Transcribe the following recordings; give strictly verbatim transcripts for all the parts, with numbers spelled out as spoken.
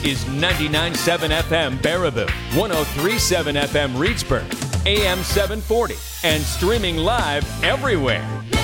is ninety-nine point seven F M Baraboo, one oh three point seven F M Reedsburg, A M seven forty, and streaming live everywhere.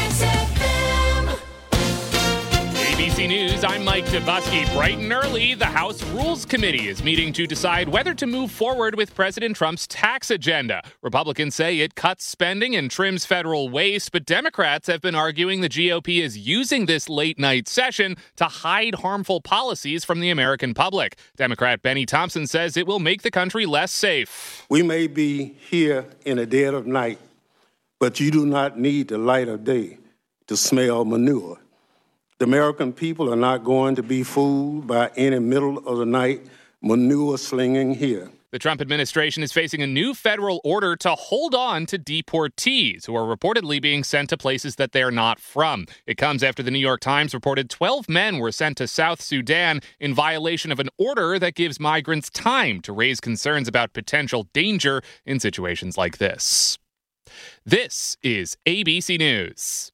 A B C News, I'm Mike Dubusky. Bright and early, the House Rules Committee is meeting to decide whether to move forward with President Trump's tax agenda. Republicans say it cuts spending and trims federal waste, but Democrats have been arguing the G O P is using this late-night session to hide harmful policies from the American public. Democrat Benny Thompson says it will make the country less safe. We may be here in the dead of night, but you do not need the light of day to smell manure. The American people are not going to be fooled by any middle of the night manure slinging here. The Trump administration is facing a new federal order to hold on to deportees who are reportedly being sent to places that they're not from. It comes after the New York Times reported twelve men were sent to South Sudan in violation of an order that gives migrants time to raise concerns about potential danger in situations like this. This is A B C News.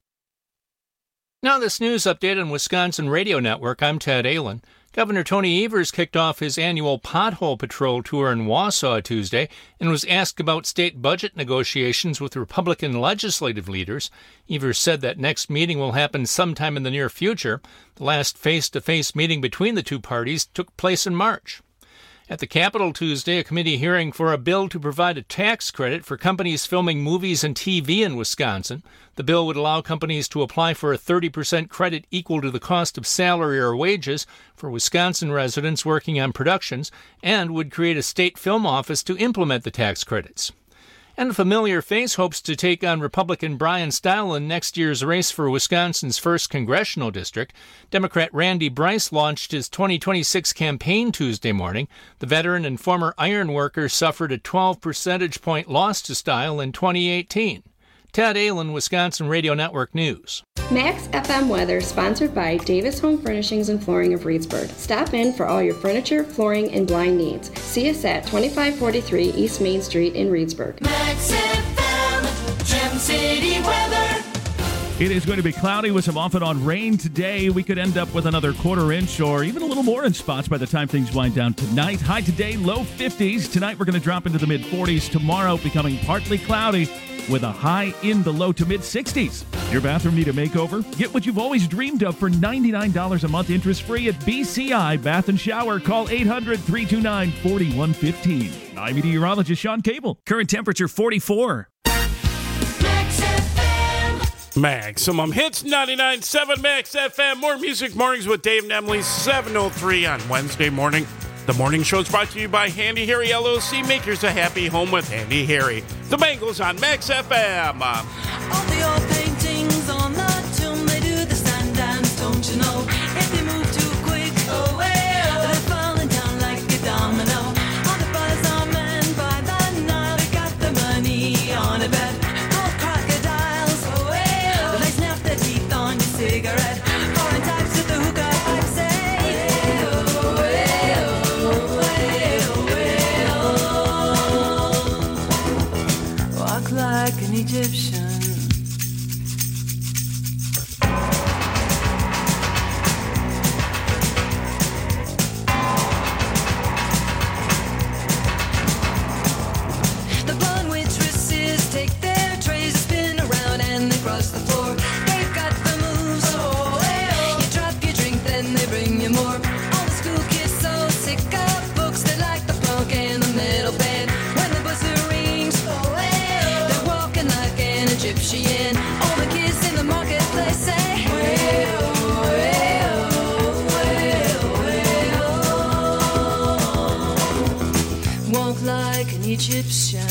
Now this news update on Wisconsin Radio Network. I'm Ted Allen. Governor Tony Evers kicked off his annual Pothole Patrol tour in Wausau Tuesday and was asked about state budget negotiations with Republican legislative leaders. Evers said that next meeting will happen sometime in the near future. The last face-to-face meeting between the two parties took place in March. At the Capitol Tuesday, a committee hearing for a bill to provide a tax credit for companies filming movies and T V in Wisconsin. The bill would allow companies to apply for a thirty percent credit equal to the cost of salary or wages for Wisconsin residents working on productions and would create a state film office to implement the tax credits. And a familiar face hopes to take on Republican Brian Stile in next year's race for Wisconsin's first congressional district. Democrat Randy Bryce launched his twenty twenty-six campaign Tuesday morning. The veteran and former iron worker suffered a twelve percentage point loss to Stile in twenty eighteen. Ted Allen, Wisconsin Radio Network News. Max F M weather sponsored by Davis Home Furnishings and Flooring of Reedsburg. Stop in for all your furniture, flooring, and blind needs. See us at twenty-five forty-three East Main Street in Reedsburg. Max F M, Gem City weather. It is going to be cloudy with some off and on rain today. We could end up with another quarter inch or even a little more in spots by the time things wind down tonight. High today, low fifties. Tonight we're going to drop into the mid forties. Tomorrow becoming partly cloudy with a high in the low to mid sixties. Your bathroom need a makeover? Get what you've always dreamed of for ninety-nine dollars a month interest-free at B C I Bath and Shower. Call eight hundred, three two nine, four one one five. I'm meteorologist Sean Cable. Current temperature forty-four. Maximum Hits, ninety-nine point seven Max F M. More Music Mornings with Dave and Emily, seven oh three on Wednesday morning. The morning show is brought to you by Handy Harry L L C, makers a happy home with Handy Harry. The Bengals on Max F M. All the old paintings on the tomb, they do the stand dance, don't you know? If they move too quick, oh, well, they're falling down like a domino. All the boys are men by the Nile, they got the money on a bet. Gold crocodiles, oh, well, they snap their teeth on your cigarette. Foreign types with the hookah pipe say, oh, well, walk like an Egyptian. The blonde waitresses take their trays, spin around and they cross the floor. They've got the moves, oh, well. You drop your drink, then they bring you more. All the school kids so sick of books, they like the punk in the middle bed. When the buzzer rings, oh, well, they're walking like an Egyptian. All the kids in the marketplace say, well, well, well, well. Walk like an Egyptian.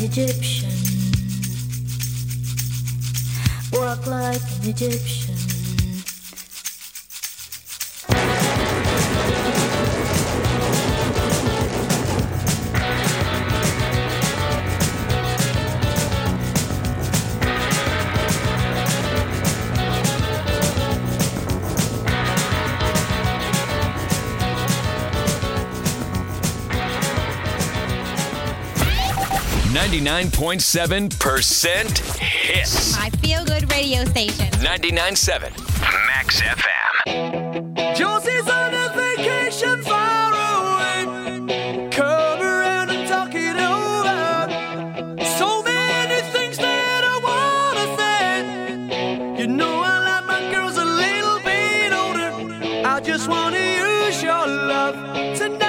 Egyptian. Walk like an Egyptian. ninety-nine point seven percent hits. My feel-good radio station. ninety-nine point seven Max F M. Josie's on a vacation far away. Come around and talk it over. So many things that I wanna say. You know I like my girls a little bit older. I just wanna use your love tonight.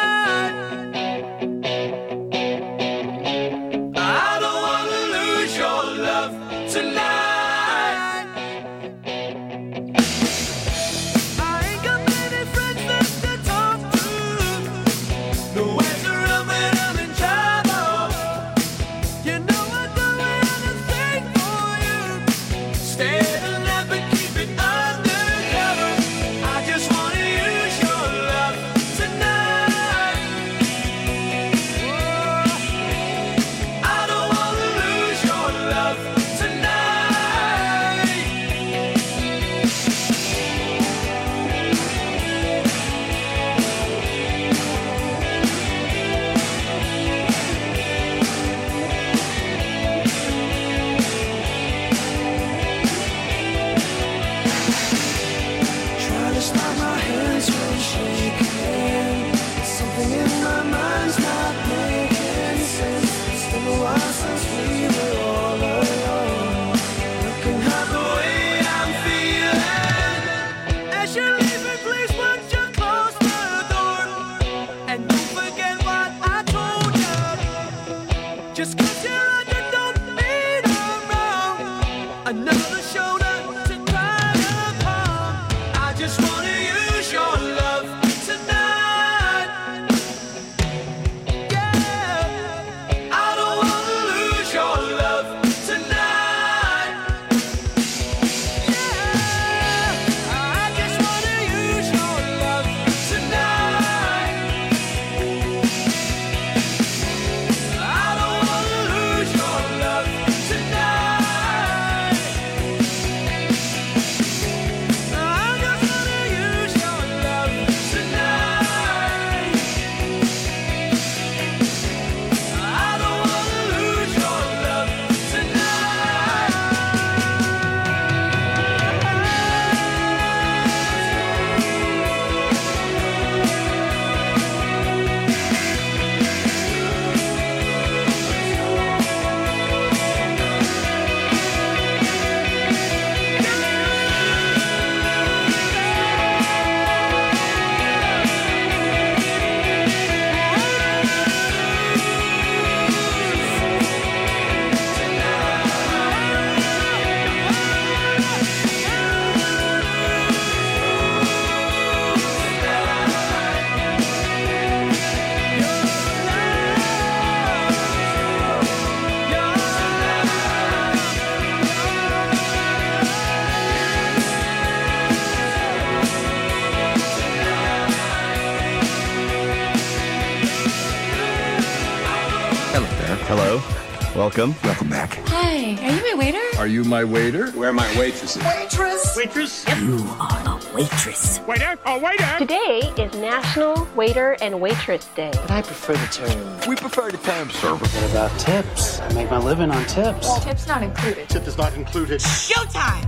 Hello. Welcome. Welcome back. Hi, are you my waiter? Are you my waiter? Where are my waitresses? Waitress. Waitress? You are a waitress. Waiter? Oh, waiter! Today is National Waiter and Waitress Day. But I prefer the term. We prefer the term service. What about tips? I make my living on tips. Well, tips not included. Tip is not included. Showtime!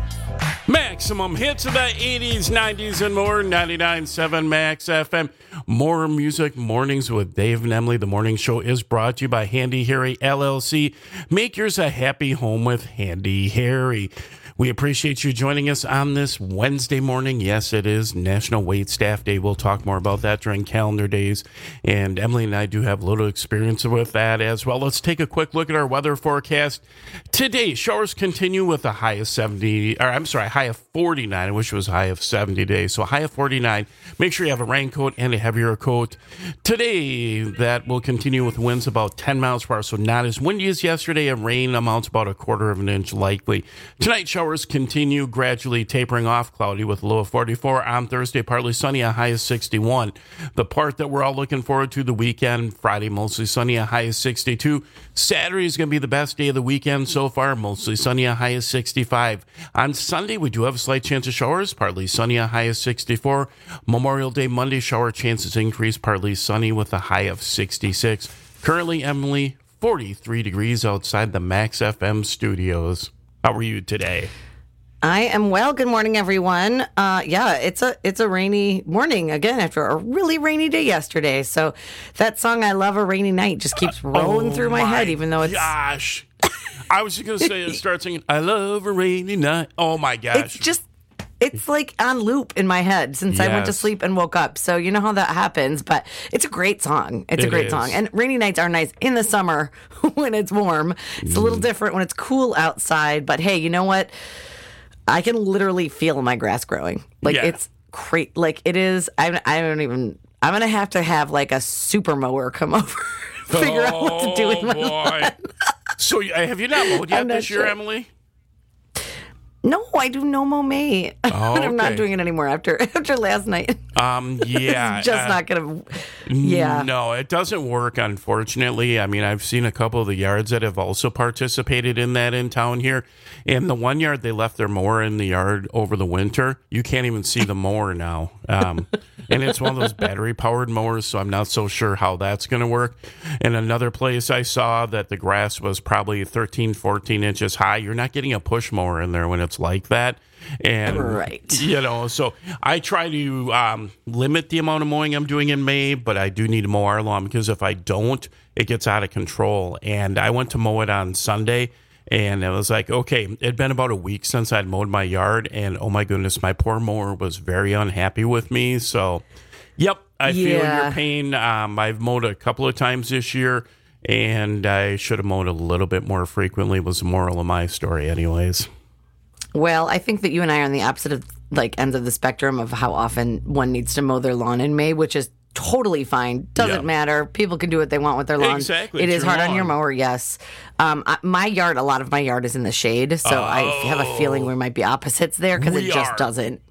Maximum hits of the eighties, nineties, and more. ninety-nine point seven Max F M. More music mornings with Dave and Emily. The morning show is brought to you by Handy Harry L L C. Make yours a happy home with Handy Harry. We appreciate you joining us on this Wednesday morning. Yes, it is National Wait Staff Day. We'll talk more about that during calendar days. And Emily and I do have a little experience with that as well. Let's take a quick look at our weather forecast. Today, showers continue with a high of seventy, or I'm sorry, high of forty-nine. I wish it was a high of seventy days. So a high of forty-nine. Make sure you have a raincoat and a heavier coat. Today, that will continue with winds about ten miles per hour. So not as windy as yesterday, and rain amounts about a quarter of an inch likely. Tonight, showers continue gradually tapering off, cloudy with a low of forty-four. On Thursday, partly sunny, a high of sixty-one. The part that we're all looking forward to, the weekend, Friday, mostly sunny, a high of sixty-two. Saturday is going to be the best day of the weekend so far, mostly sunny, a high of sixty-five. On Sunday, we do have a slight chance of showers, partly sunny, a high of sixty-four. Memorial Day, Monday, shower chances increase, partly sunny with a high of sixty-six. Currently, Emily, forty-three degrees outside the Max F M studios. How are you today? I am well. Good morning, everyone. Uh, yeah, it's a it's a rainy morning again after a really rainy day yesterday. So that song "I Love a Rainy Night" just keeps rolling oh through my, my head, even though it's gosh. I was just gonna say, start singing "I Love a Rainy Night." Oh my gosh! It's just it's like on loop in my head since yes. I went to sleep and woke up. So you know how that happens, but it's a great song. It's it a great is. song, and rainy nights are nice in the summer when it's warm. It's mm. a little different when it's cool outside. But hey, you know what? I can literally feel my grass growing. Like, yeah. it's great. Like, it is. I, I don't even. I'm going to have to have, like, a super mower come over figure oh, out what to do with my boy. lawn. So, have you not mowed yet this sure. year, Emily? No, I do no mow May. Oh, okay. I'm not doing it anymore after after last night. Um, yeah, it's just uh, not gonna. Yeah, no, it doesn't work. Unfortunately, I mean, I've seen a couple of the yards that have also participated in that in town here, and the one yard they left their mower in the yard over the winter. You can't even see the mower now, um, and it's one of those battery powered mowers. So I'm not so sure how that's going to work. And another place I saw that the grass was probably thirteen, fourteen inches high. You're not getting a push mower in there when it's like that. And, right. you know, so I try to um, limit the amount of mowing I'm doing in May, but I do need to mow our lawn because if I don't, it gets out of control. And I went to mow it on Sunday, and it was like, okay, it'd been about a week since I'd mowed my yard, and oh my goodness, my poor mower was very unhappy with me. So, yep, I yeah. feel your pain. Um, I've mowed a couple of times this year, and I should have mowed a little bit more frequently was the moral of my story anyways. Well, I think that you and I are on the opposite of like ends of the spectrum of how often one needs to mow their lawn in May, which is totally fine. Doesn't yeah. matter. People can do what they want with their lawn. Exactly. It it's is hard lawn. on your mower, yes. Um, I, my yard, a lot of my yard is in the shade, so oh, I have a feeling we might be opposites there because it just are. doesn't.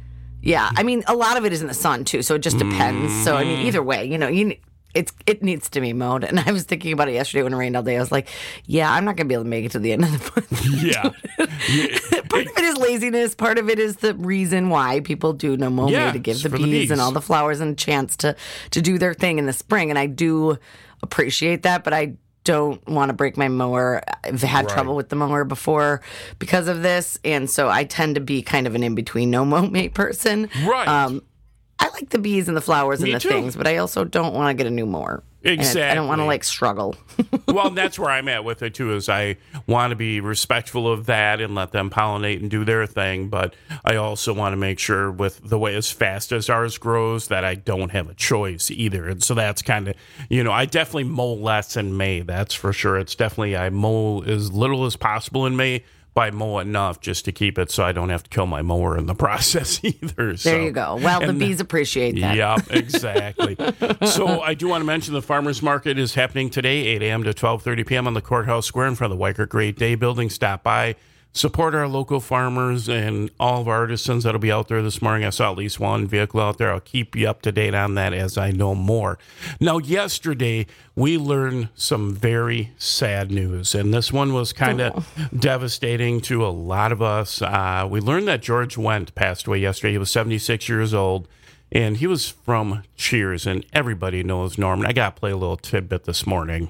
Yeah, I mean, a lot of it is in the sun too, so it just depends. Mm. So I mean, either way, you know, you. It's it needs to be mowed, and I was thinking about it yesterday when it rained all day. I was like, "Yeah, I'm not going to be able to make it to the end of the month." Yeah, yeah. Part of it is laziness. Part of it is the reason why people do no mow yeah, May to give the bees, the bees and all the flowers and a chance to to do their thing in the spring. And I do appreciate that, but I don't want to break my mower. I've had right. trouble with the mower before because of this, and so I tend to be kind of an in between no mow May person. Right. Um, I like the bees and the flowers Me and the too. things, but I also don't want to get a new mower. Exactly. And I don't want to like struggle. Well, that's where I'm at with it too. Is I want to be respectful of that and let them pollinate and do their thing, but I also want to make sure with the way as fast as ours grows that I don't have a choice either. And so that's kind of, you know, I definitely mow less in May. That's for sure. It's definitely I mow as little as possible in May. I mow enough just to keep it so I don't have to kill my mower in the process either. There so. you go. Well, the and, bees appreciate that. Yep, exactly. So I do want to mention the farmers market is happening today, eight a.m. to twelve thirty p.m. on the Courthouse Square in front of the Weicker Great Day building. Stop by. Support our local farmers and all of our artisans that'll be out there this morning. I saw at least one vehicle out there. I'll keep you up to date on that as I know more. Now, yesterday, we learned some very sad news, and this one was kind of oh. devastating to a lot of us. Uh, we learned that George Wendt passed away yesterday. He was seventy-six years old, and he was from Cheers, and everybody knows Norman. I got to play a little tidbit this morning.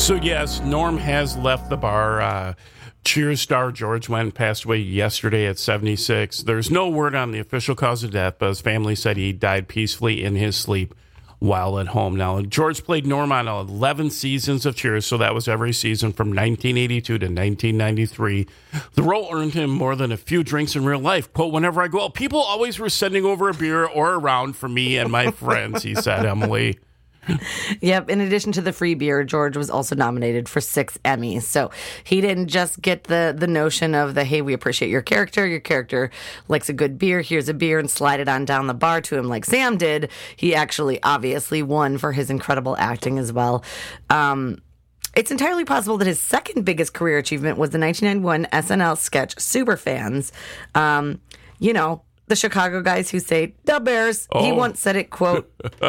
So, yes, Norm has left the bar. Uh, Cheers star George Wendt passed away yesterday at seventy-six. There's no word on the official cause of death, but his family said he died peacefully in his sleep while at home. Now, George played Norm on eleven seasons of Cheers, so that was every season from nineteen eighty-two to nineteen ninety-three. The role earned him more than a few drinks in real life. Quote, whenever I go out, people always were sending over a beer or a round for me and my friends, he said, Emily. Yep. In addition to the free beer, George was also nominated for six Emmys. So he didn't just get the the notion of the, hey, we appreciate your character. Your character likes a good beer. Here's a beer, and slide it on down the bar to him like Sam did. He actually obviously won for his incredible acting as well. Um, It's entirely possible that his second biggest career achievement was the nineteen ninety-one S N L sketch Superfans. Um, you know, the Chicago guys who say, "The Bears." Oh. He once said it, quote,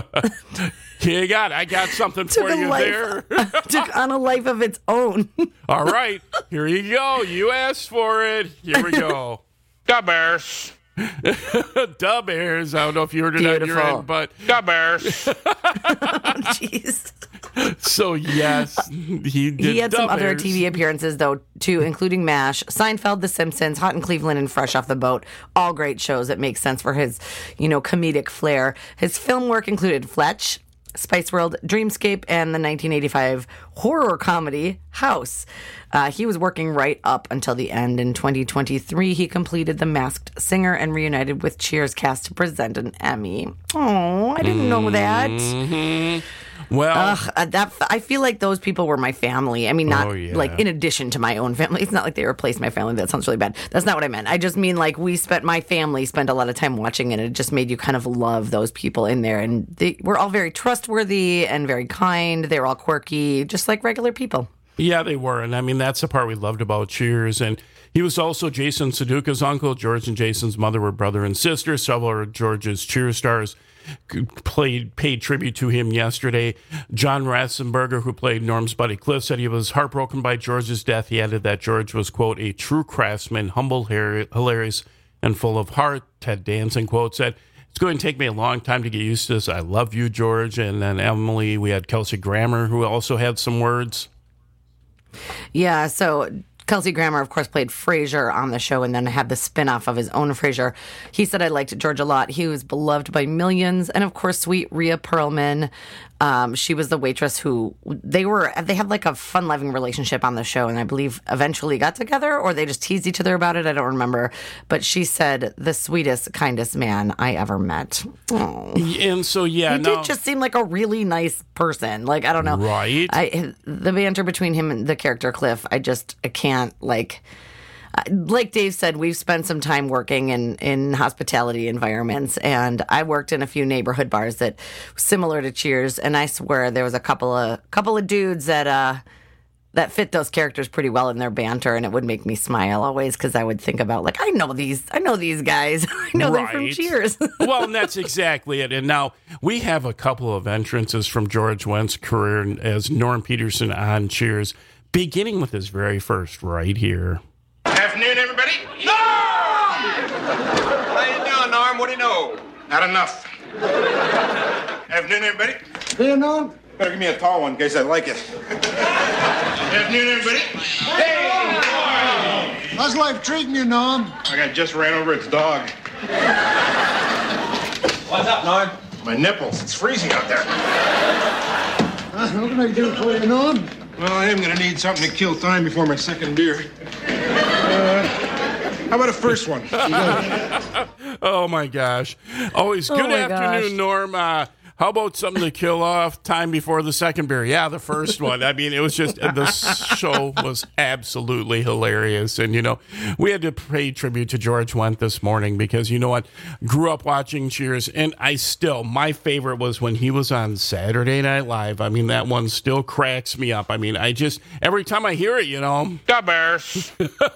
You got, I got something for you life, there. Took on a life of its own. All right, here you go. You asked for it. Here we go. The Bears. The Bears. I don't know if you heard it on your end, but the Bears. Jeez. So, yes, he did. He had the some Bears. other T V appearances, though, too, including MASH, Seinfeld, The Simpsons, Hot in Cleveland, and Fresh Off the Boat. All great shows that make sense for his, you know, comedic flair. His film work included Fletch, Spice World, Dreamscape, and the nineteen eighty-five horror comedy House. Uh, he was working right up until the end. In twenty twenty-three, he completed The Masked Singer and reunited with Cheers cast to present an Emmy. Oh, I didn't know that. Mm-hmm. Well, Ugh, uh, that I feel like those people were my family. I mean, not Oh, yeah. like in addition to my own family. It's not like they replaced my family. That sounds really bad. That's not what I meant. I just mean like we spent, my family spent a lot of time watching it. And it just made you kind of love those people in there. And they were all very trustworthy and very kind. They were all quirky, just like regular people. yeah, they were. And I mean, that's the part we loved about Cheers. And he was also Jason Sudeikis' uncle. George and Jason's mother were brother and sister. Several of George's Cheers stars played paid tribute to him yesterday. John Ratzenberger, who played Norm's buddy Cliff, said he was heartbroken by George's death. He added that George was, quote, a true craftsman, humble, hilarious, and full of heart. Ted Danson, quote, said, it's going to take me a long time to get used to this. I love you, George. And then Emily, we had Kelsey Grammer, who also had some words. Yeah, so Kelsey Grammer, of course, played Frasier on the show and then had the spinoff of his own Frasier. He said, I liked George a lot. He was beloved by millions. And, of course, sweet Rhea Perlman. Um, she was the waitress who they were, they had like a fun-loving relationship on the show. And I believe eventually got together, or they just teased each other about it. I don't remember. But she said, the sweetest, kindest man I ever met. Oh. And so, yeah. He no. did just seem like a really nice person. Like, I don't know. Right. I, the banter between him and the character Cliff, I just, I can't, like... Like Dave said, we've spent some time working in, in hospitality environments, and I worked in a few neighborhood bars that similar to Cheers, and I swear there was a couple of couple of dudes that uh, that fit those characters pretty well in their banter, and it would make me smile always because I would think about like I know these I know these guys I know them from Right. Cheers. Well, and that's exactly it. And now we have a couple of entrances from George Wendt's career as Norm Peterson on Cheers, beginning with his very first right here. Afternoon, everybody. Norm! How you doing, Norm? What do you know? Not enough. Afternoon, everybody. Hey, Norm. Better give me a tall one in case I like it. Afternoon, everybody. Hey, Norm! How's life treating you, Norm? I got just ran over its dog. What's up, Norm? My nipples. It's freezing out there. Uh, what can I do for you, Norm? Well, I am going to need something to kill time before my second beer. Uh, how about a first one? Oh, my gosh. Always Oh, good my afternoon, gosh. Norm. Uh, how about something to kill off time before the second beer? Yeah, the first one. I mean, it was just, the show was absolutely hilarious. And, you know, we had to pay tribute to George Wendt this morning because, you know what, grew up watching Cheers. And I still, my favorite was when he was on Saturday Night Live. I mean, that one still cracks me up. I mean, I just, every time I hear it, you know. The Bears.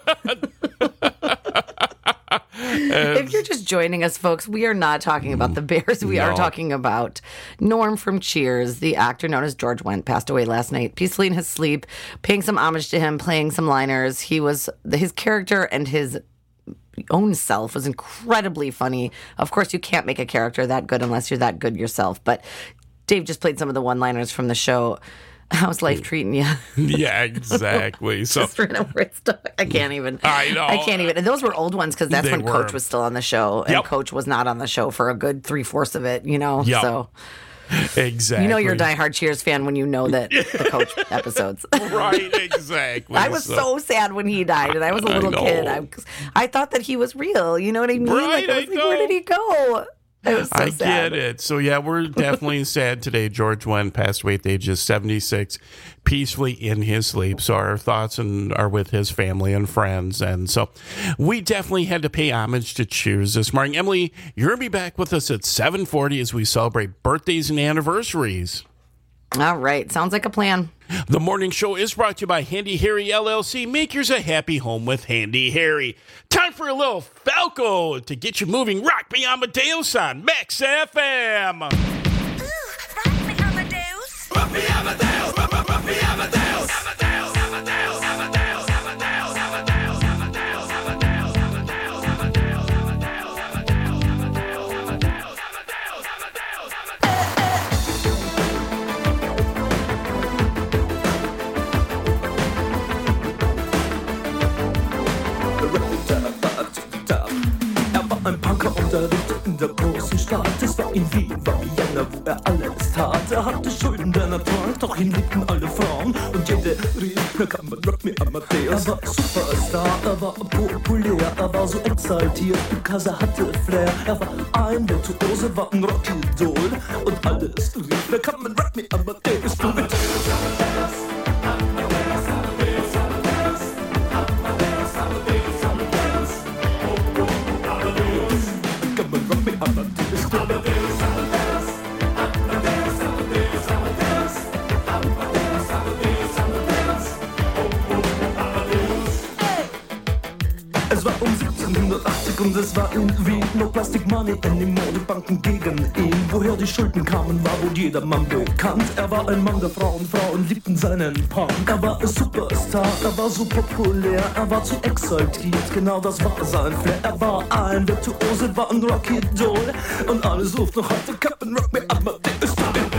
If you're just joining us, folks, we are not talking about the Bears. We No. are talking about Norm from Cheers, the actor known as George Wendt, passed away last night, peacefully in his sleep, paying some homage to him, playing some liners. He was, his character and his own self was incredibly funny. Of course, you can't make a character that good unless you're that good yourself. But Dave just played some of the one-liners from the show. How's life treating you? Yeah, exactly. So Just random weird stuff. I can't even. I know. I can't even. And those were old ones because that's They when were. Coach was still on the show, and Yep. Coach was not on the show for a good three fourths of it. You know, Yep. so exactly. you know you're a diehard Cheers fan when you know that the Coach episodes. Right, exactly. I was so sad when he died, and I was a little I kid. know. I, I thought that he was real. You know what I mean? Right, like, I was I like, know. where did he go? I was so I sad. get it. So, yeah, we're definitely sad today. George Wendt passed away at the age of seventy-six, peacefully in his sleep. So our thoughts and are with his family and friends. And so we definitely had to pay homage to Cheers this morning. Emily, you're going to be back with us at seven forty as we celebrate birthdays and anniversaries. All right. Sounds like a plan. The morning show is brought to you by Handy Harry L L C. Make yours a happy home with Handy Harry. Time for a little Falco to get you moving. Rock Me Amadeus on Max F M. Rock me, Amadeus. Rock me, Amadeus. Rock me, Amadeus. Amadeus, Amadeus, Amadeus, Amadeus, Amadeus, Amadeus, Amadeus, Amadeus, Amadeus, Er war ein Punker und er lebte in der großen Stadt. Es war in Wien, war Vienna, wo er alles tat. Er hatte Schulden, denn er trank, doch ihn liebten alle Frauen. Und jede rief, na kann man Rock Me Amadeus. Er war Superstar, er war populär, er war so exaltiert, because er hatte Flair. Er war ein Virtuose, war ein Rockidol. Und alles rief, na kann man Rock Me Amadeus. Du mit Es war um siebzehnhundertachtzig und es war in Wien. No Plastic Money anymore, die Banken gegen ihn. Woher die Schulden kamen, war wohl jedermann bekannt. Er war ein Mann der Frauen, Frauen liebten seinen Punk. Er war ein Superstar, er war so populär, er war zu exaltiert, genau das war sein Flair. Er war ein Virtuose, war ein Rockidol. Und alle suchten noch heute Captain Rock Me Amadeus.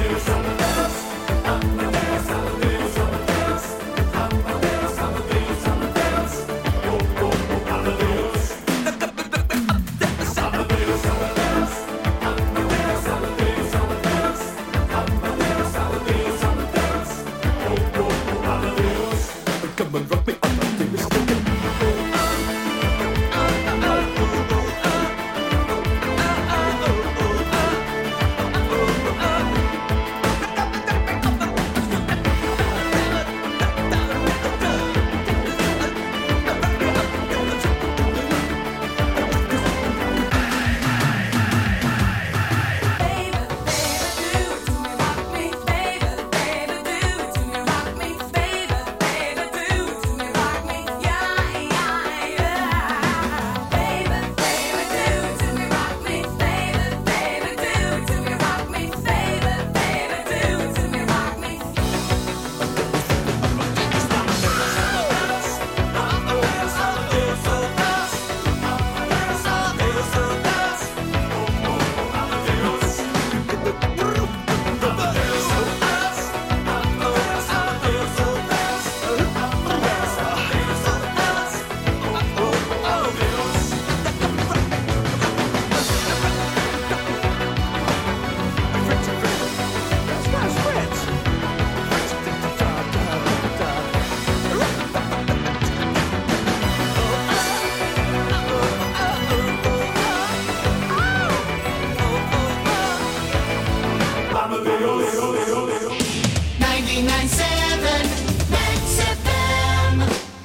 ninety-nine seven Max F M.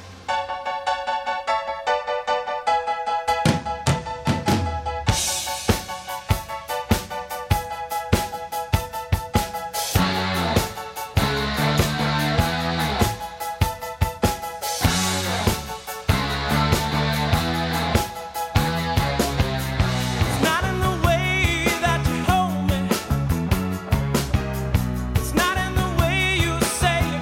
It's not in the way that you hold me. It's not in the way you say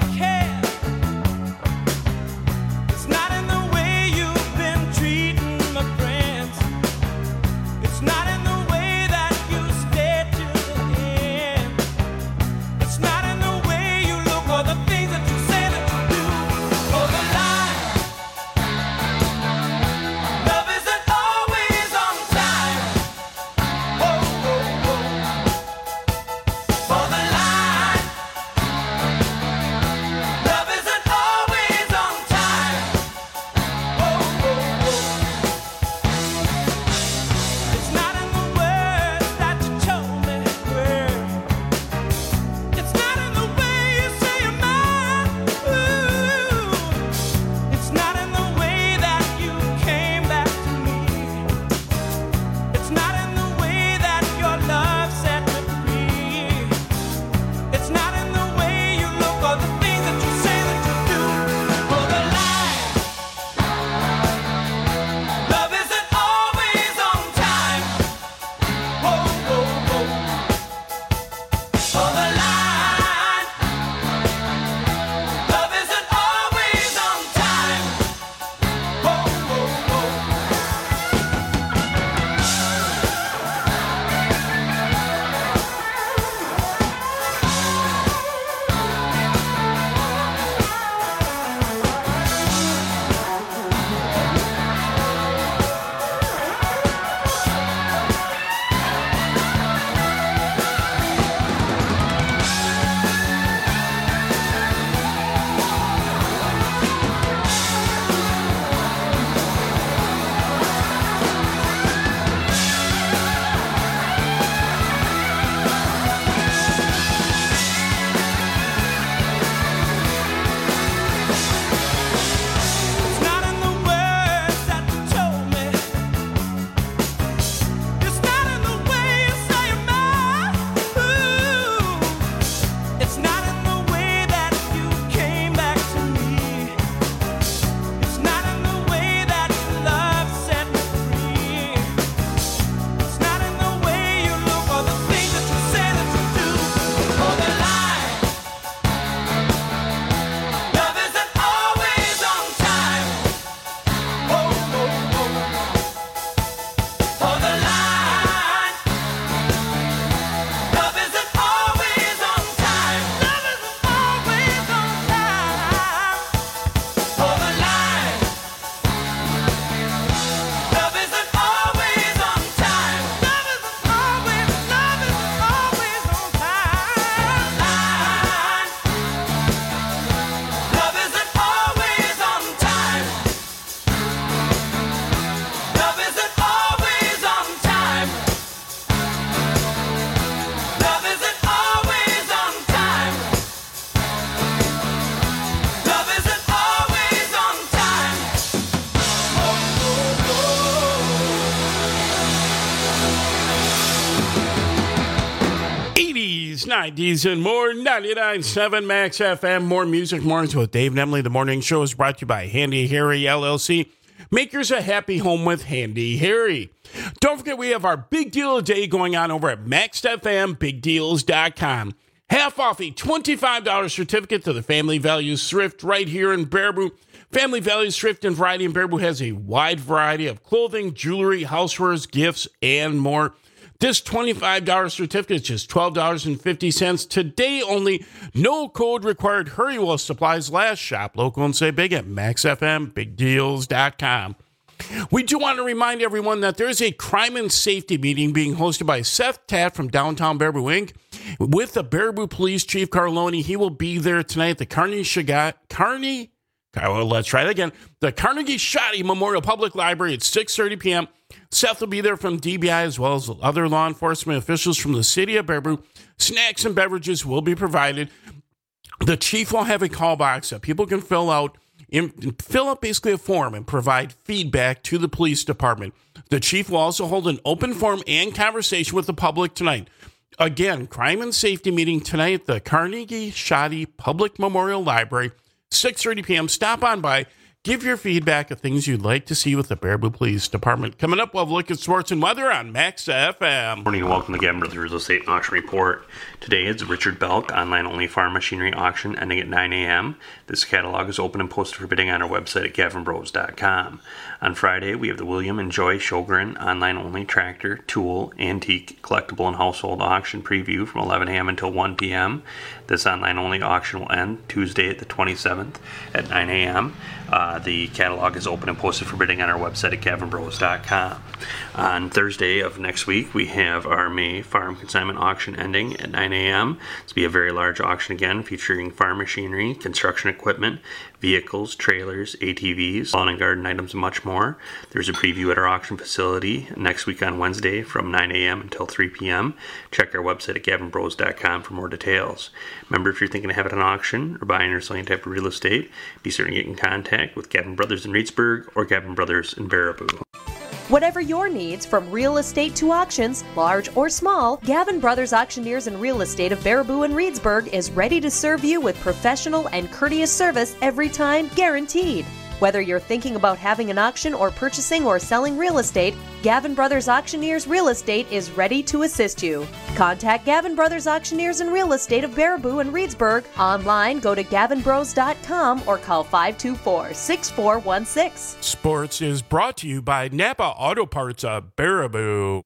nineties, and more. ninety-nine point seven Max F M. More Music Mornings with Dave and Emily. The morning show is brought to you by Handy Harry L L C. Makers a happy home with Handy Harry. Don't forget, we have our big deal of the day going on over at max f m big deals dot com. Half off a twenty-five dollars certificate to the Family Values Thrift right here in Baraboo. Family Values Thrift and Variety in Baraboo has a wide variety of clothing, jewelry, housewares, gifts, and more. This twenty-five dollars certificate is just twelve dollars and fifty cents. Today only. No code required. Hurry while supplies last. Shop local and say big at max f m big deals dot com. We do want to remind everyone that there is a crime and safety meeting being hosted by Seth Tatt from Downtown Baraboo, Incorporated with the Baraboo Police Chief Carloni. He will be there tonight at the Carnegie Shagat, Carney, well, let's try it again. The Carnegie Shoddy Memorial Public Library at six thirty p.m. Seth will be there from D B I as well as other law enforcement officials from the city of Baraboo. Snacks and beverages will be provided. The chief will have a call box that people can fill out, in, fill out basically a form and provide feedback to the police department. The chief will also hold an open forum and conversation with the public tonight. Again, crime and safety meeting tonight at the Carnegie Shoddy Public Memorial Library, six thirty p.m. Stop on by. Give your feedback of things you'd like to see with the Baraboo Police Department. Coming up, we'll have a look at sports and weather on Max F M. Morning and welcome to Gavin Brothers Real Estate Auction Report. Today is Richard Belk online-only farm machinery auction ending at nine a.m. This catalog is open and posted for bidding on our website at gavin bros dot com. On Friday, we have the William and Joy Sjogren online-only tractor, tool, antique, collectible, and household auction preview from eleven a.m. until one p.m. This online-only auction will end Tuesday at the twenty-seventh at nine a.m. Uh, the catalog is open and posted for bidding on our website at gavin bros dot com. On Thursday of next week, we have our May farm consignment auction ending at nine a.m. This will be a very large auction again, featuring farm machinery, construction equipment, vehicles, trailers, A T Vs, lawn and garden items, and much more. There's a preview at our auction facility next week on Wednesday from nine a.m. until three p.m. Check our website at gavin bros dot com for more details. Remember, if you're thinking of having an auction or buying or selling type of real estate, be certain to get in contact with Gavin Brothers in Reedsburg or Gavin Brothers in Baraboo. Whatever your needs, from real estate to auctions, large or small, Gavin Brothers Auctioneers and Real Estate of Baraboo and Reedsburg is ready to serve you with professional and courteous service every time, guaranteed. Whether you're thinking about having an auction or purchasing or selling real estate, Gavin Brothers Auctioneers Real Estate is ready to assist you. Contact Gavin Brothers Auctioneers and Real Estate of Baraboo and Reedsburg. Online, go to gavin bros dot com or call five two four, six four one six. Sports is brought to you by Napa Auto Parts of Baraboo.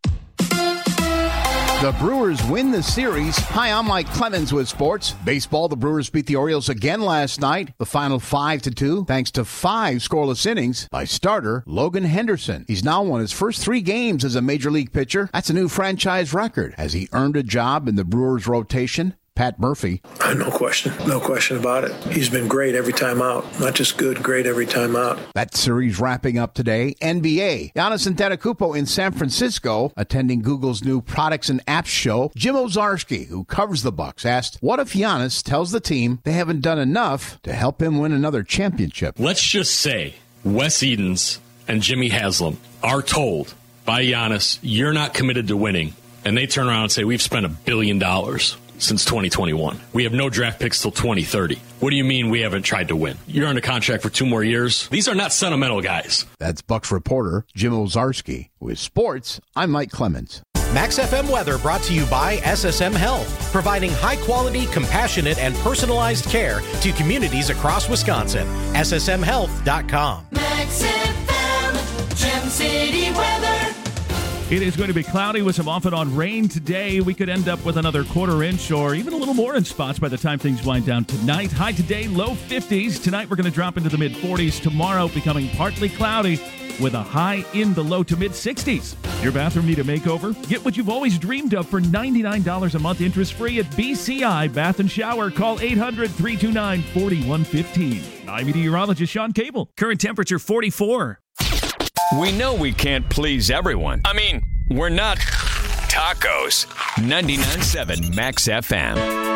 The Brewers win the series. Hi, I'm Mike Clemens with sports. Baseball, the Brewers beat the Orioles again last night. The final five to two, thanks to five scoreless innings by starter Logan Henderson. He's now won his first three games as a major league pitcher. That's a new franchise record. Has he earned a job in the Brewers rotation? Pat Murphy. Uh, no question. No question about it. He's been great every time out. Not just good, great every time out. That series wrapping up today. N B A. Giannis Antetokounmpo in San Francisco, attending Google's new products and apps show. Jim Owczarski, who covers the Bucks, asked, what if Giannis tells the team they haven't done enough to help him win another championship? Let's just say Wes Edens and Jimmy Haslam are told by Giannis, you're not committed to winning. And they turn around and say, we've spent a billion dollars since twenty twenty-one. We have no draft picks till twenty thirty. What do you mean we haven't tried to win? You're under contract for two more years. These are not sentimental guys. That's Bucks reporter Jim Owczarski. With sports, I'm Mike Clemens. Max F M weather brought to you by S S M Health, providing high-quality, compassionate, and personalized care to communities across Wisconsin. S S M health dot com. Max F M, Gem City weather. It is going to be cloudy with some off and on rain today. We could end up with another quarter inch or even a little more in spots by the time things wind down tonight. High today, low fifties. Tonight we're going to drop into the mid forties. Tomorrow becoming partly cloudy with a high in the low to mid sixties. Your bathroom need a makeover? Get what you've always dreamed of for ninety-nine dollars a month interest free at B C I Bath and Shower. Call eight hundred, three two nine, four one one five. I'm meteorologist Sean Cable. Current temperature forty-four. We know we can't please everyone. I mean, we're not tacos. ninety-nine point seven Max F M.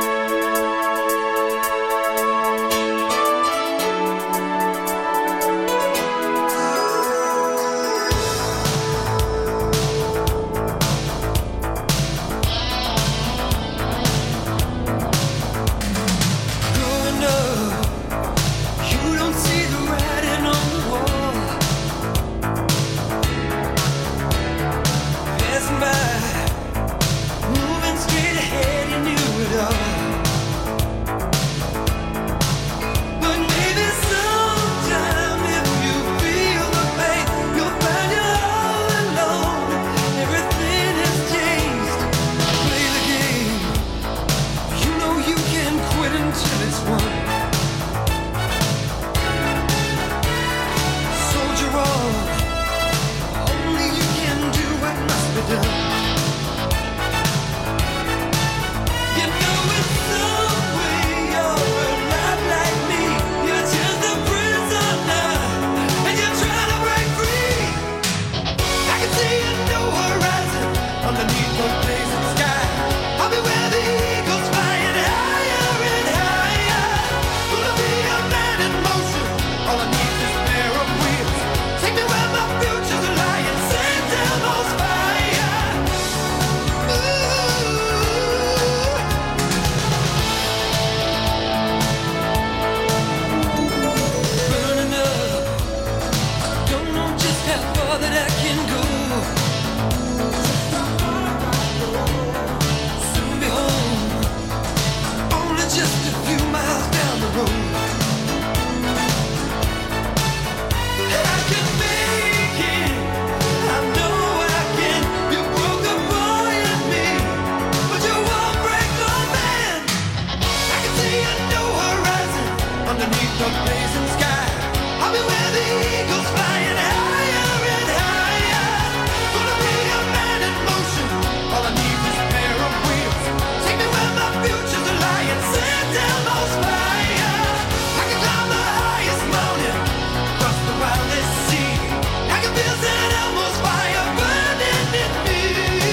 the blazing sky. I'll be where the eagles flying higher and higher. Gonna be a man in motion. All I need is a pair of wheels. Take me where my future's lying. Set down those fire. I can climb the highest mountain, cross the wildest sea. I can feel Saint Elmo's fire burning in me,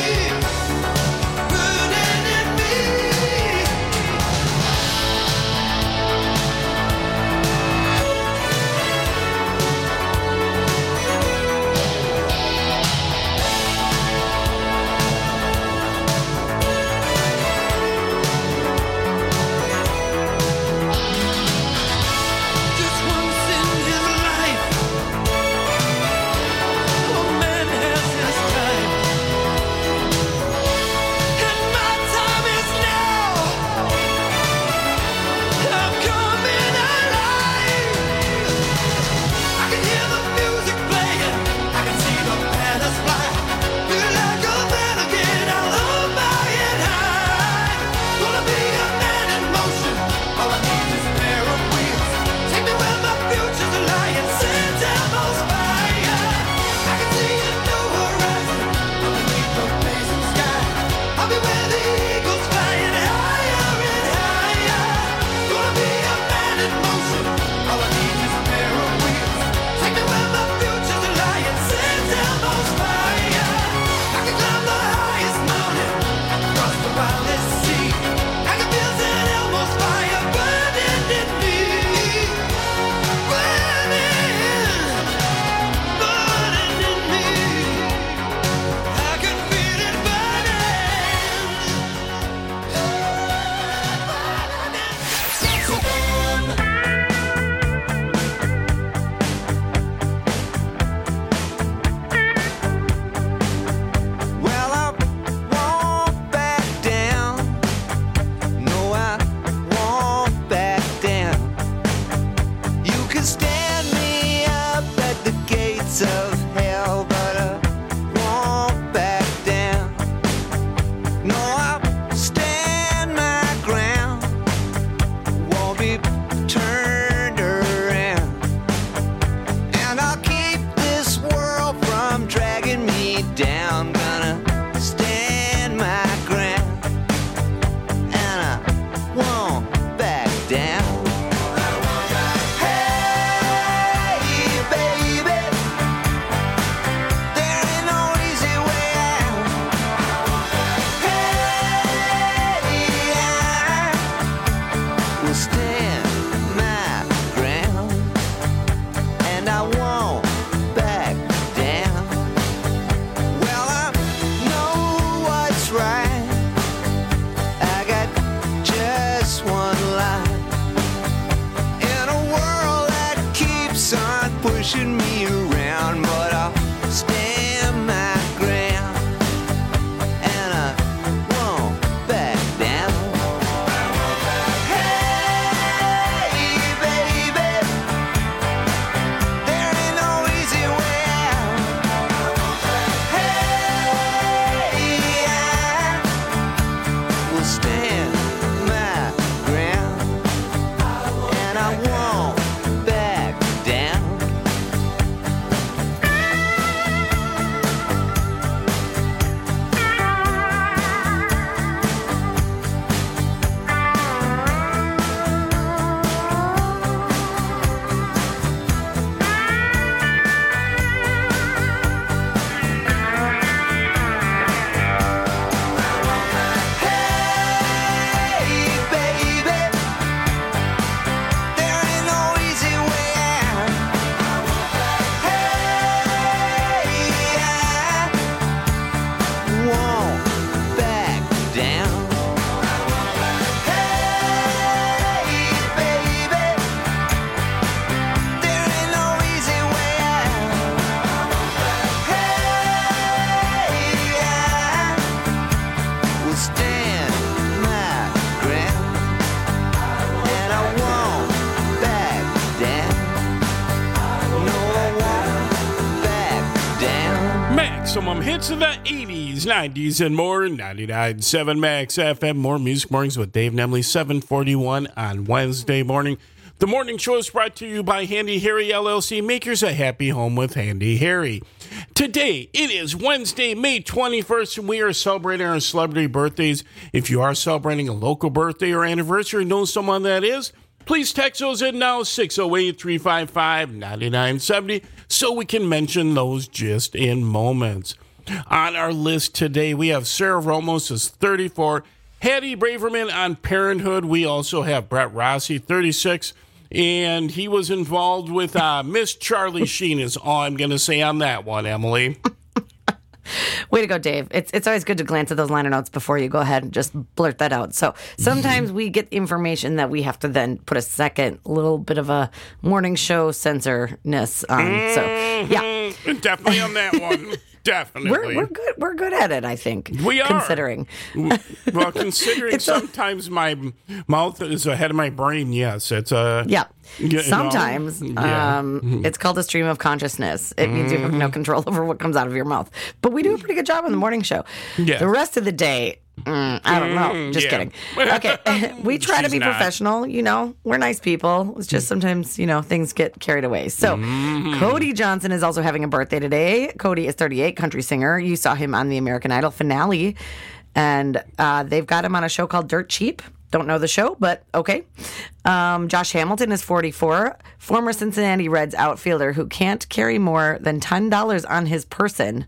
burning in me. Just once in his life, a man has his time, and my time is now. I'm coming alive. I can hear the music playing, I can see the banners fly. Feel like a man again, I'll hold my head high. Gonna be a man in motion. All I need is a pair of wheels. Take me where my future's lying. Set down those fire. I can see a new horizon underneath the blazing sky. I'll be where the eagles flying higher and higher. Gonna be a man in motion. All I need is a pair of wheels. Take me where my future's lying. Set down those fire. I can climb the highest mountain, cross the wildest sea. I can feel Saint Elmo's fire burning in me, burning, burning in me. I can feel it Well, I won't back down. No, I won't back down. You can stand me up at the gates of hell, but I won't back down. No, I'll stand my ground. Won't be turned around. And I'll keep this world from dragging me down. Gonna stand my ground, and I won't back down. Hey, baby, there ain't no easy way out. Hey, I will stand my ground, and I won't back down. Well, I know what's right. I got just one life in a world that keeps on pushing me around, but I'll stand my ground, and I won't back down. Hey, baby, there ain't no easy way out. Hey, I will stand my ground, and I won't back down. maximum hits of the eighties, nineties, and more. ninety-nine point seven Max F M. More Music Mornings with Dave and Emily, seven forty-one on Wednesday morning. The morning show is brought to you by Handy Harry L L C, makers a happy home with Handy Harry. Today, it is Wednesday, May twenty-first, and we are celebrating our celebrity birthdays. If you are celebrating a local birthday or anniversary, know someone that is, please text those in now, six oh eight, three five five, nine nine seven oh, so we can mention those just in moments. On our list today, we have Sarah Ramos is thirty-four, Hattie Braverman on Parenthood. We also have Brett Rossi, thirty-six, and he was involved with uh, Miss Charlie Sheen is all I'm going to say on that one, Emily. Way to go, Dave. It's it's always good to glance at those liner notes before you go ahead and just blurt that out. So sometimes we get information that we have to then put a second little bit of a morning show censorness on. Mm-hmm. So, yeah. Definitely on that one. Definitely. We're, we're good. We're good at it, I think. We are. Considering. Well, considering sometimes my mouth is ahead of my brain, yes. It's a... Yeah. You know, sometimes yeah. um, it's called a stream of consciousness. It means you have no control over what comes out of your mouth. But we do a pretty good job on the morning show. Yeah. The rest of the day, mm, I don't know. Just yeah. kidding. Okay. We try She's to be not. professional. You know, we're nice people. It's just sometimes, you know, things get carried away. So Mm-hmm. Cody Johnson is also having a birthday today. Cody is thirty-eight, country singer. You saw him on the American Idol finale. And uh, they've got him on a show called Dirt Cheap. Don't know the show, but okay. Um, Josh Hamilton is forty-four, former Cincinnati Reds outfielder who can't carry more than ten dollars on his person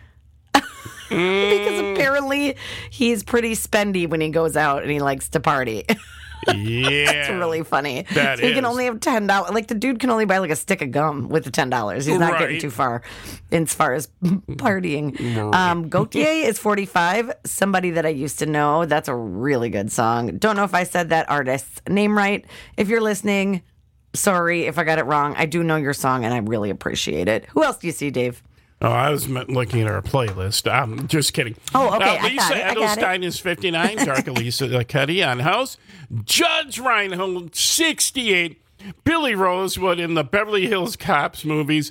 because apparently he's pretty spendy when he goes out and he likes to party. Yeah. That's really funny. That so he can is. only have ten dollars. Like the dude can only buy like a stick of gum with the ten dollars. He's not Right. getting too far as far as partying. Um, Gautier is forty-five, somebody that I used to know. That's a really good song. Don't know if I said that artist's name right. If you're listening, sorry if I got it wrong. I do know your song and I really appreciate it. Who else do you see, Dave? Oh, I was meant looking at our playlist. I'm just kidding. Oh, okay. Uh, I Lisa got it. I got Edelstein it. is fifty-nine. Dark Lisa Cuddy on House. Judge Reinhold, sixty-eight. Billy Rosewood in the Beverly Hills Cops movies.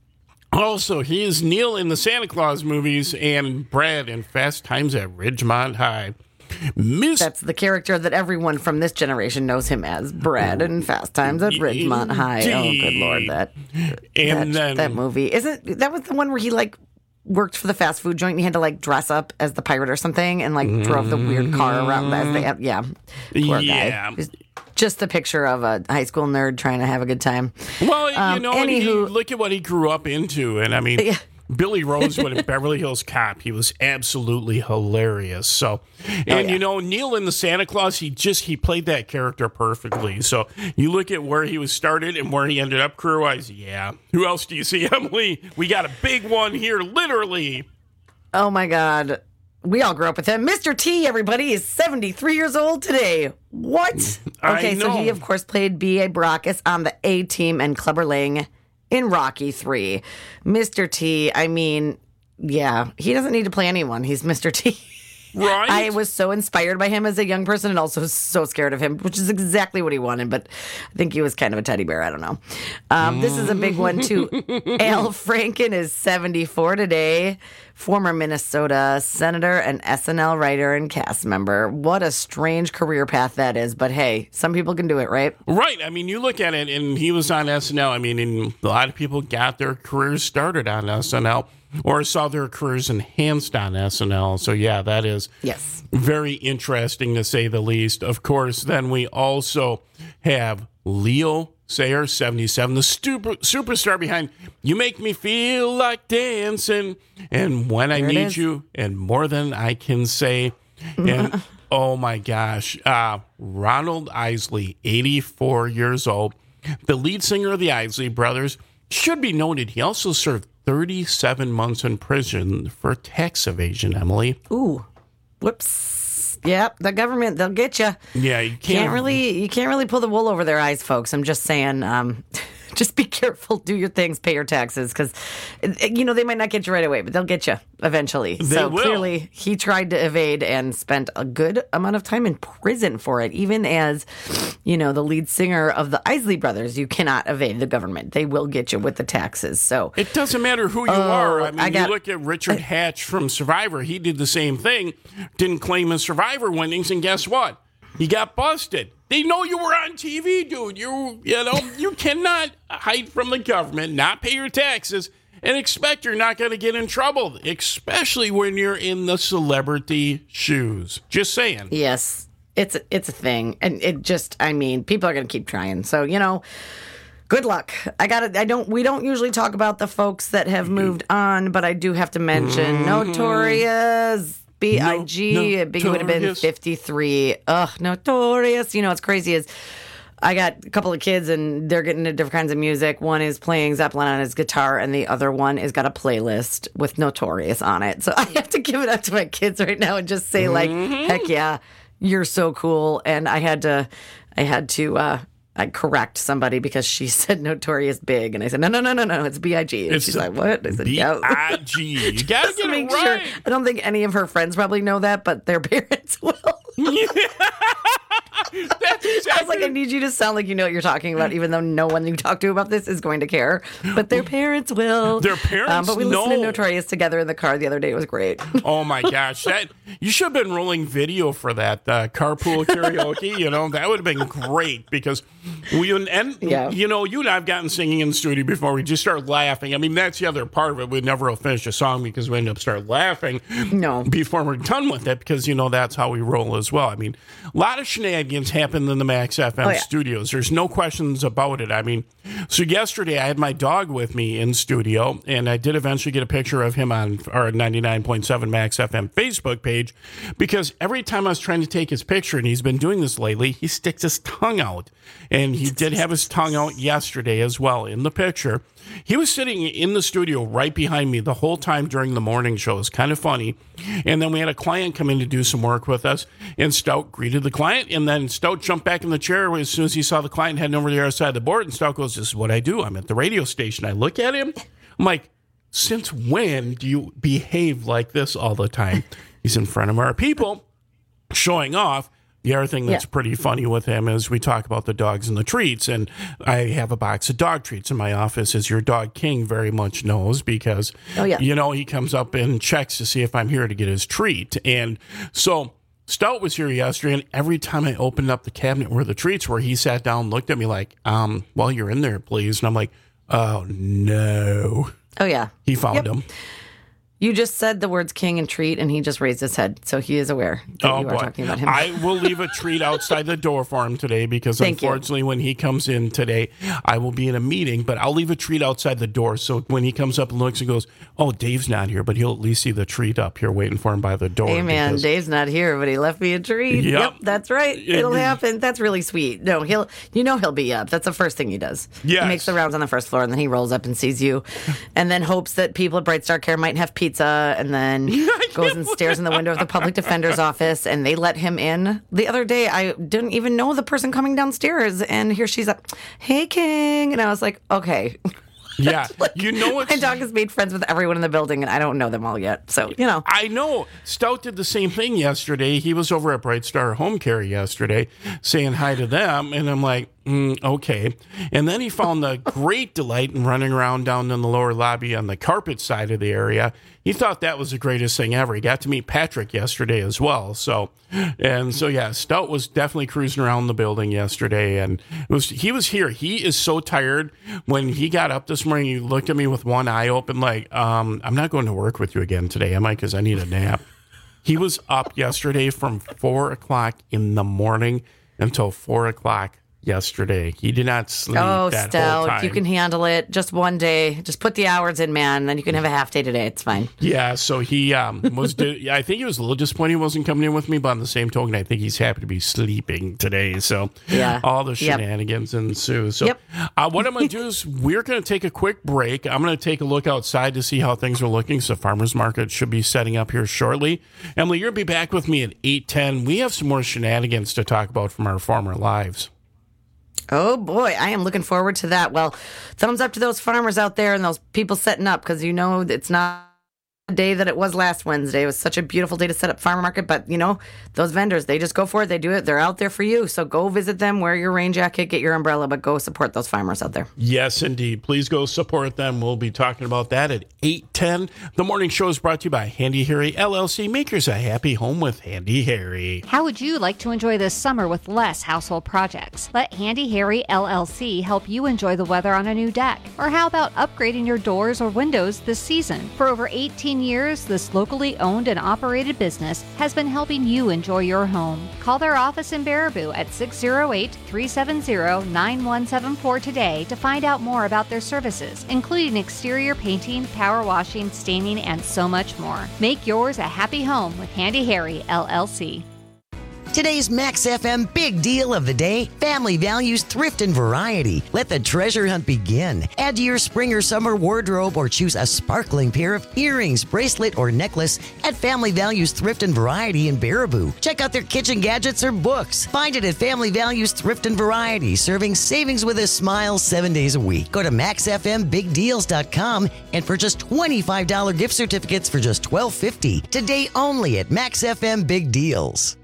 Also, he is Neil in the Santa Claus movies and Brad in Fast Times at Ridgemont High. Miss That's the character that everyone from this generation knows him as, Brad in Fast Times at Ridgemont High. Oh, good Lord, that And that, then- that movie isn't that was the one where he like worked for the fast food joint and he had to like dress up as the pirate or something and like drove the weird car around as they yeah poor Yeah. guy. He's just a picture of a high school nerd trying to have a good time. Well, you Um, know, and he, anywho- look at what he grew up into. And I mean, Yeah. Billy Rosewood in Beverly Hills Cop, he was absolutely hilarious. So, and yeah. you know, Neil in the Santa Claus, he just, he played that character perfectly. So you look at where he was started and where he ended up career-wise. Yeah. Who else do you see, Emily? We got a big one here, literally. Oh my God. We all grew up with him. Mister T, everybody, is seventy-three years old today. What? I Okay, so he, know. of course, played B A. Baracus on the A-Team and Clubber Lang in Rocky three. Mister T, I mean, yeah, he doesn't need to play anyone. He's Mister T. Right? I was so inspired by him as a young person and also so scared of him, which is exactly what he wanted, but I think he was kind of a teddy bear. I don't know. Um, this is a big one, too. Al Franken is seventy-four today. Former Minnesota senator and S N L writer and cast member. What a strange career path that is, but hey, some people can do it, right? Right. I mean, you look at it, and he was on S N L. I mean, and a lot of people got their careers started on S N L or saw their careers enhanced on S N L. So, yeah, that is Yes. very interesting to say the least. Of course, then we also have Leo Sayer, seventy-seven, the super, superstar behind You Make Me Feel Like Dancing and When I There it Need is. You and More Than I Can Say. And oh my gosh, uh, Ronald Isley, eighty-four years old, the lead singer of the Isley Brothers. Should be noted, he also served thirty-seven months in prison for tax evasion, Emily. Ooh. Whoops. Yep, the government, they'll get you. Yeah, you can't, Can't really, you can't really pull the wool over their eyes, folks. I'm just saying, um, just be careful, do your things, pay your taxes, because, you know, they might not get you right away, but they'll get you eventually. They so will. clearly, he tried to evade and spent a good amount of time in prison for it, even as, you know, the lead singer of the Isley Brothers. You cannot evade the government. They will get you with the taxes. So It doesn't matter who you Oh, are. I mean, I got- you look at Richard Hatch from Survivor. He did the same thing. Didn't claim his Survivor winnings, and guess what? He got busted. They know you were on T V, dude. You, you know, you cannot hide from the government, not pay your taxes, and expect you're not going to get in trouble, especially when you're in the celebrity shoes. Just saying. Yes, it's it's a thing, and it just, I mean, people are going to keep trying. So, you know, good luck. I got it. I don't. We don't usually talk about the folks that have moved on, but I do have to mention mm-hmm. Notorious. B I G, no, I think it would have been fifty-three. Ugh, Notorious. You know what's crazy is I got a couple of kids and they're getting into different kinds of music. One is playing Zeppelin on his guitar and the other one has got a playlist with Notorious on it. So I have to give it up to my kids right now and just say like, mm-hmm. heck yeah, you're so cool. And I had to, I had to, uh, I correct somebody because she said Notorious Big, and I said no, no, no, no, no, it's B I G. And it's she's like, what? I said, B I G. You gotta get it right. Sure. I don't think any of her friends probably know that, but their parents will. That's exactly. I was like, I need you to sound like you know what you're talking about, even though no one you talk to about this is going to care. But their parents will. Their parents um, But we know. listened to Notorious together in the car the other day. It was great. Oh, my gosh. that You should have been rolling video for that uh, carpool karaoke. You know, that would have been great because we, and, yeah. you know, you and I have gotten singing in the studio before. We just start laughing. I mean, that's the other part of it. We never will finish a song because we end up start laughing no. before we're done with it because, you know, that's how we roll as well. I mean, a lot of shenanigans happen in the Max F M oh, yeah. studios. There's no questions about it. I mean, so yesterday I had my dog with me in studio, and I did eventually get a picture of him on our ninety-nine point seven Max F M Facebook page because every time I was trying to take his picture, and he's been doing this lately, he sticks his tongue out. And he did have his tongue out yesterday as well in the picture. He was sitting in the studio right behind me the whole time during the morning show. It's kind of funny. And then we had a client come in to do some work with us, and Stout greeted the client, and then Stout jumped back in the chair as soon as he saw the client heading over to the other side of the board, and Stout goes, this is what I do. I'm at the radio station. I look at him. I'm like, since when do you behave like this all the time? He's in front of our people showing off. The other thing that's yeah. pretty funny with him is we talk about the dogs and the treats, and I have a box of dog treats in my office, as your dog King very much knows, because, oh, yeah. you know, he comes up and checks to see if I'm here to get his treat. And so Stout was here yesterday, and every time I opened up the cabinet where the treats were, he sat down and looked at me like, um, well, you're in there, please. And I'm like, oh, no. Oh, yeah. He found yep. him. You just said the words king and treat, and he just raised his head, so he is aware that oh, you are boy. talking about him. I will leave a treat outside the door for him today because Thank unfortunately you. when he comes in today, I will be in a meeting, but I'll leave a treat outside the door. So when he comes up and looks and goes, oh, Dave's not here, but he'll at least see the treat up here waiting for him by the door. Hey, man, because... Dave's not here, but he left me a treat. Yep, yep that's right. It'll happen. That's really sweet. No, he'll, you know he'll be up. That's the first thing he does. Yes. He makes the rounds on the first floor, and then he rolls up and sees you, and then hopes that people at Bright Star Care might have pizza, and then goes and stares in the window of the public defender's office, and they let him in. The other day, I didn't even know the person coming downstairs, and here she's like, hey, King. And I was like, okay. Yeah, like, you know what? My dog has made friends with everyone in the building, and I don't know them all yet. So, you know. I know. Stout did the same thing yesterday. He was over at Bright Star Home Care yesterday saying hi to them, and I'm like, mm, okay. And then he found the great delight in running around down in the lower lobby on the carpet side of the area. He thought that was the greatest thing ever. He got to meet Patrick yesterday as well. So, and so, yeah, Stout was definitely cruising around the building yesterday. And it was he was here. He is so tired. When he got up this morning, he looked at me with one eye open like, um, I'm not going to work with you again today, am I? Because I need a nap. He was up yesterday from four o'clock in the morning until four o'clock yesterday. He did not sleep oh, that Stout, whole time. You can handle it. Just one day. Just put the hours in, man. Then you can have a half day today. It's fine. Yeah, so he um, was, di- I think he was a little disappointed he wasn't coming in with me, but on the same token, I think he's happy to be sleeping today. So yeah. all the Yep. shenanigans ensue. So Yep. uh, what I'm going to do is we're going to take a quick break. I'm going to take a look outside to see how things are looking. So farmers market should be setting up here shortly. Emily, you'll be back with me at eight ten. We have some more shenanigans to talk about from our former lives. Oh, boy. I am looking forward to that. Well, thumbs up to those farmers out there and those people setting up because you know it's not day that it was last Wednesday. It was such a beautiful day to set up farmer market, but you know, those vendors, they just go for it. They do it. They're out there for you. So go visit them, wear your rain jacket, get your umbrella, but go support those farmers out there. Yes, indeed. Please go support them. We'll be talking about that at eight ten. The morning show is brought to you by Handy Harry L L C. Makers a happy home with Handy Harry. How would you like to enjoy this summer with less household projects? Let Handy Harry L L C help you enjoy the weather on a new deck. Or how about upgrading your doors or windows this season? For over eighteen years, this locally owned and operated business has been helping you enjoy your home. Call their office in Baraboo at six oh eight, three seven zero, nine one seven four today to find out more about their services, including exterior painting, power washing, staining, and so much more. Make yours a happy home with Handy Harry L L C. Today's Max F M big deal of the day, family values, thrift, and variety. Let the treasure hunt begin. Add to your spring or summer wardrobe or choose a sparkling pair of earrings, bracelet, or necklace at Family Values Thrift and Variety in Baraboo. Check out their kitchen gadgets or books. Find it at Family Values Thrift and Variety, serving savings with a smile seven days a week. Go to max f m big deals dot com and purchase twenty-five dollars gift certificates for just twelve fifty. Today only at Max F M Big Deals.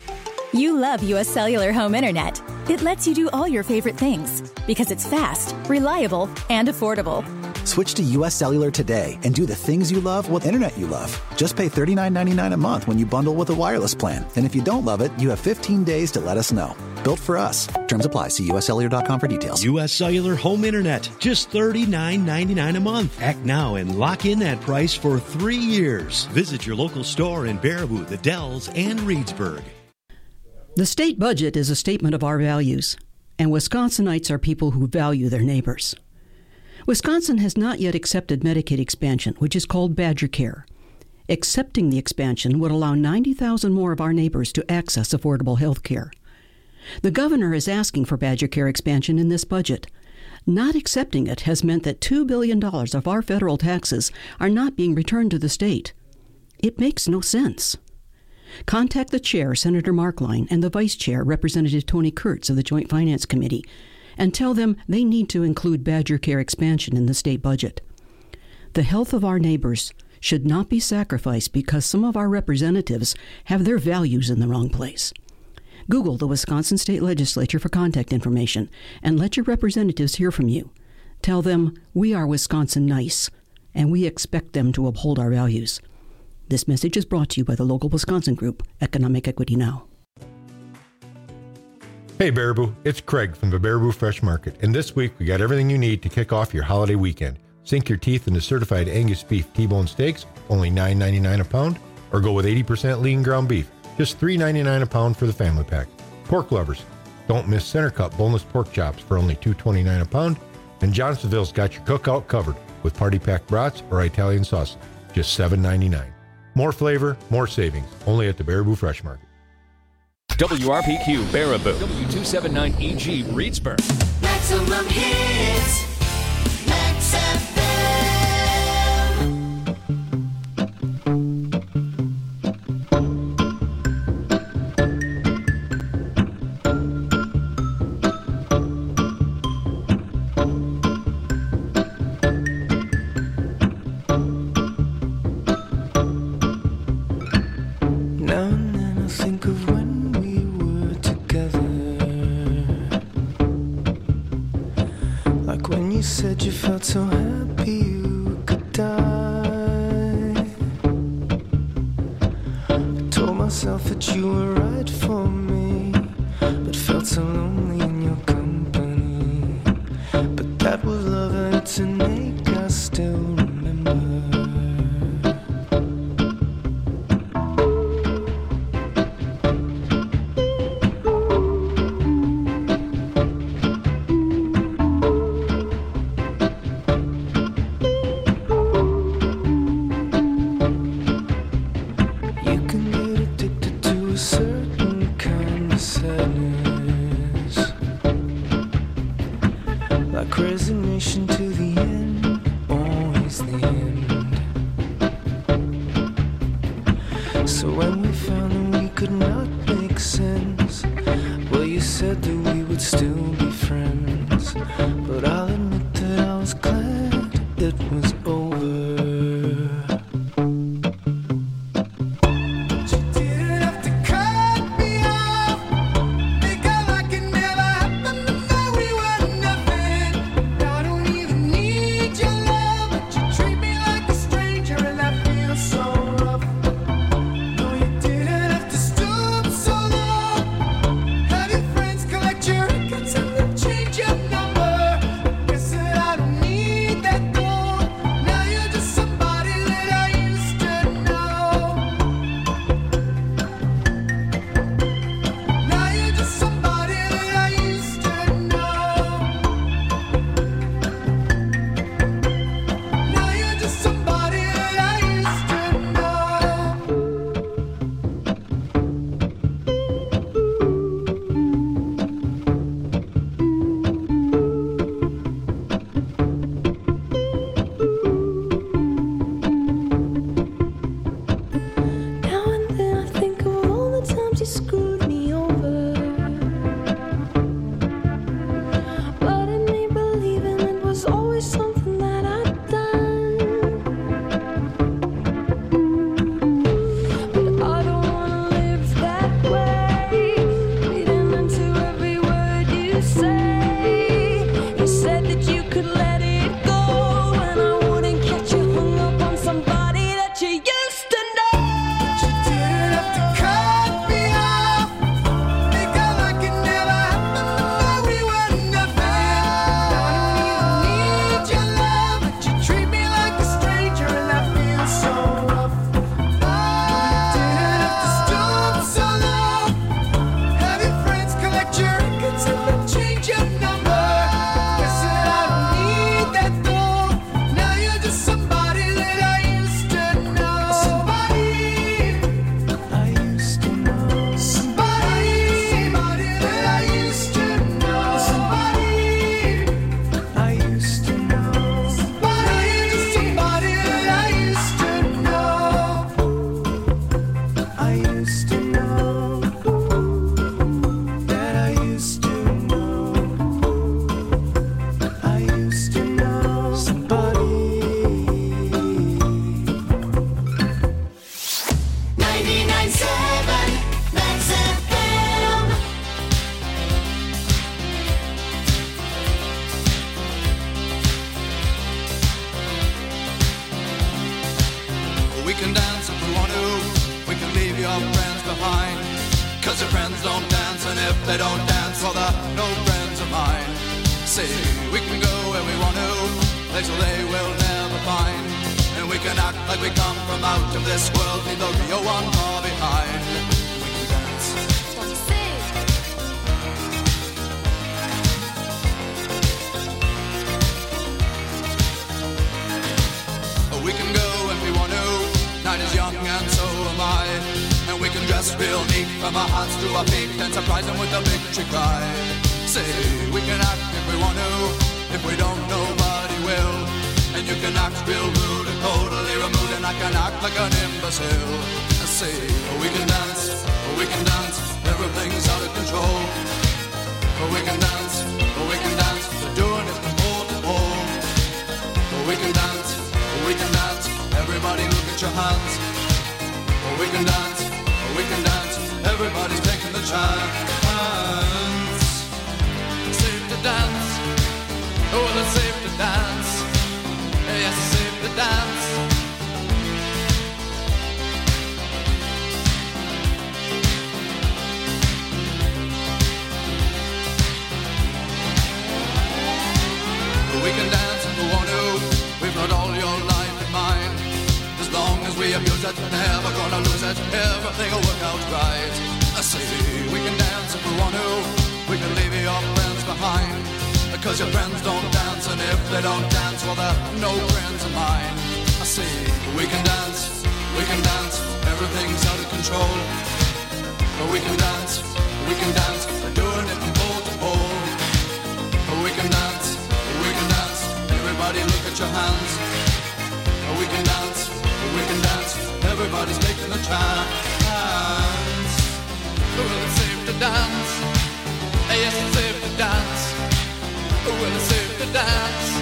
You love U S Cellular Home Internet. It lets you do all your favorite things because it's fast, reliable, and affordable. Switch to U S Cellular today and do the things you love with internet you love. Just pay thirty-nine ninety-nine a month when you bundle with a wireless plan. And if you don't love it, you have fifteen days to let us know. Built for us. Terms apply. See U S cellular dot com for details. U S Cellular Home Internet. Just thirty-nine ninety-nine a month. Act now and lock in that price for three years. Visit your local store in Baraboo, the Dells, and Reedsburg. The state budget is a statement of our values, and Wisconsinites are people who value their neighbors. Wisconsin has not yet accepted Medicaid expansion, which is called Badger Care. Accepting the expansion would allow ninety thousand more of our neighbors to access affordable health care. The governor is asking for Badger Care expansion in this budget. Not accepting it has meant that two billion dollars of our federal taxes are not being returned to the state. It makes no sense. Contact the chair, Senator Markline, and the vice chair, Representative Tony Kurtz of the Joint Finance Committee, and tell them they need to include Badger Care expansion in the state budget. The health of our neighbors should not be sacrificed because some of our representatives have their values in the wrong place. Google the Wisconsin State Legislature for contact information and let your representatives hear from you. Tell them we are Wisconsin nice, and we expect them to uphold our values. This message is brought to you by the local Wisconsin group, Economic Equity Now. Hey Baraboo, it's Craig from the Baraboo Fresh Market, and this week we got everything you need to kick off your holiday weekend. Sink your teeth into certified Angus beef T-bone steaks, only nine ninety-nine a pound, or go with eighty percent lean ground beef, just three ninety-nine a pound for the family pack. Pork lovers, don't miss center cut boneless pork chops for only two twenty-nine a pound, and Johnsonville's got your cookout covered with party pack brats or Italian sauce, just seven ninety-nine. More flavor, more savings, only at the Baraboo Fresh Market. W R P Q Baraboo, W two seventy-nine E G Reedsburg. Maximum hits. Max F M. Now and then I think of when we were together, like when you said you felt so happy you could die. I told myself that you were right for me, but felt so lonely in your company. But that was love and it's an ache I still remember. You can get addicted to a certain kind of sadness, like resignation to the end, always the end. So when we found that we could not make sense, well, you said that we would still be friends. But I'll admit that I was glad it was over. behind. Cause your friends don't dance, and if they don't dance, well, they're no friends of mine. See, we can go where we want to, places they will never find. And we can act like we come from out of this world, leave the real one far behind. We can dance. We can go if we want to, night is young and so am I. And we can dress real neat from our hearts to our feet and surprise them with a victory cry. Say, we can act if we want to, if we don't, nobody will. And you can act real rude and totally removed, and I can act like an imbecile. Say, we can dance, we can dance, everything's out of control. We can dance, we can dance, we're doing it from pole to pole. We can dance, we can dance, everybody look at your hands. We can dance, we can dance, everybody's taking the chance. Safe to dance, oh, it's safe to dance. Yes, it's safe to dance. We can dance if we want to, we've got all your life in mind. As long as we abuse it, never gonna lose it, everything will work out right. I say, we can dance if we want to, we can leave your friends behind. Because your friends don't dance, and if they don't dance, well, they're no friends of mine. I say, we can dance, we can dance, everything's out of control. But we can dance, we can dance, we're doing it from pole to pole. But we can dance, we can dance, everybody look at your hands. We can dance, we can dance, everybody's taking a chance. Well, it's safe to dance, yes, it's safe to dance. Well, it's safe to dance.